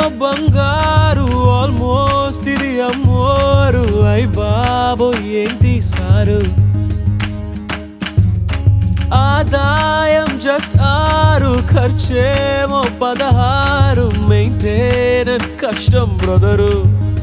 బంగారు ఆల్మోస్ట్ ఇది అమ్మోరు అయ్ బాబో ఏంటి సారు ఆదాయం జస్ట్ 6 ఖర్చేమో 16 మెయింటెనెన్స్ కష్టం బ్రదరు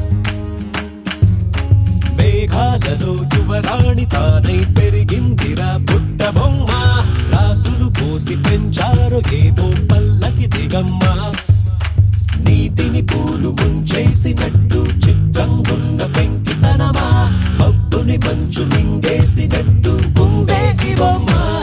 మేఘాలలో యువరాణి తానై పెరిగిందిరా పుట్ట బొమ్మ రాసులు పోసి పెంచారు ఏమో పల్లకి దిగమ్మ నీటిని పూలు ముంచేసినట్టు చిత్రంగున్న పెంకితనమా మబ్బుని మంచు మింగేసినట్టు ఉందే ఈ బొమ్మ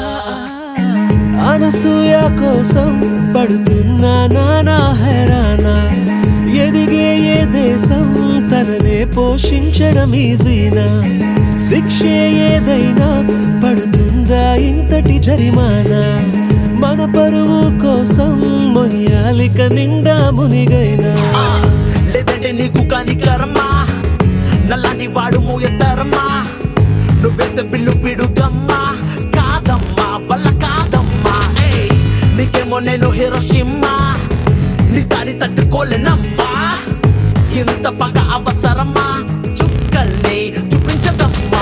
అనసూయ కోసం పడుతున్నా నానా హైరానా ఎదిగే ఏ దేశం తననే పోషించడం ఈజీనా శిక్షే ఏదైనా పడుతుందా ఇంతటి జరిమానా మన పరువు కోసం మొయ్యాలిక నిండా మునిగైనా లేదంటే నీకు కాని కర్మ నల్లాంటి వాడు మోయతరమా నువ్వేసే బిల్లు పిడుగమ్మా కాదమ్మా వల్ల కాదమ్మా నీకేమో నేను హీరోషిమ్మా నీ దాడి తట్టుకోలేనమ్మా ఇంత బాగా అవసరమా చుక్కల్ని చూపించదమ్మా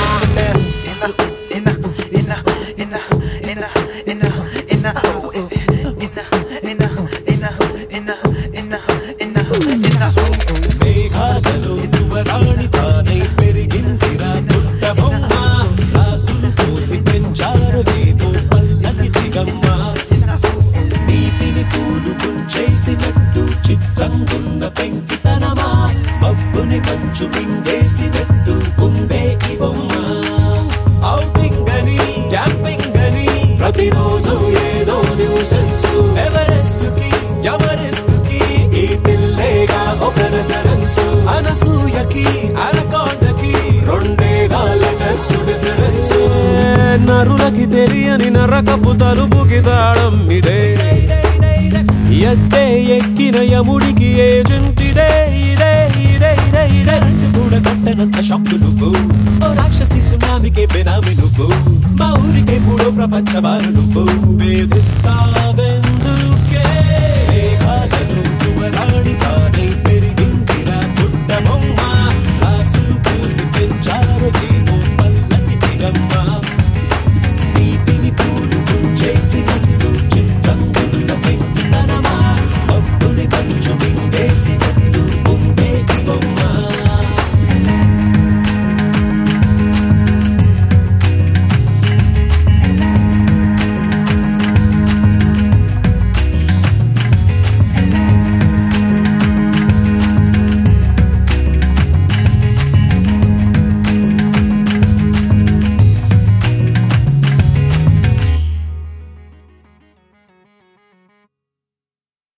మేఘాలలో యువరాణి తానై పెరిగిందిరా పుట్ట బొమ్మ రాసులు పోసి పెంచారు ఏమో పల్లకి దిగమ్మ నీటిని పూలు ముంచేసినట్టు చిత్రంగున్న పెంకితనమా మబ్బుని మంచు మింగేసినట్టు ఉందే ఈ బొమ్మ ఔటింగ్ అని క్యాంపింగ్ అని ప్రతిరోజు ఏదో న్యూసెన్స్ ఎవరెస్ట్ కి ఎవరెస్ట్ కి ఈ పిల్లేగా ఒక రెఫరెన్స్ అనసూయకి అనకొండకి రెండేగా లెటర్స్ డిఫరెన్స్ నరులకి తెలియని నరకపు తలుపుకి తాళం ఇదే ఎత్తే ఎక్కిన యముడికి ఏజెంట్ ఇదే ఇదే ఇదే ఇదే ఇదే కూడా కట్టనంత షాక్ నువ్వు ఓ రాక్షసి సునామికే బెనామి నువ్వు మా ఊరికే మూడో ప్రపంచ బారు నువ్వు వేధిస్తావెందుకే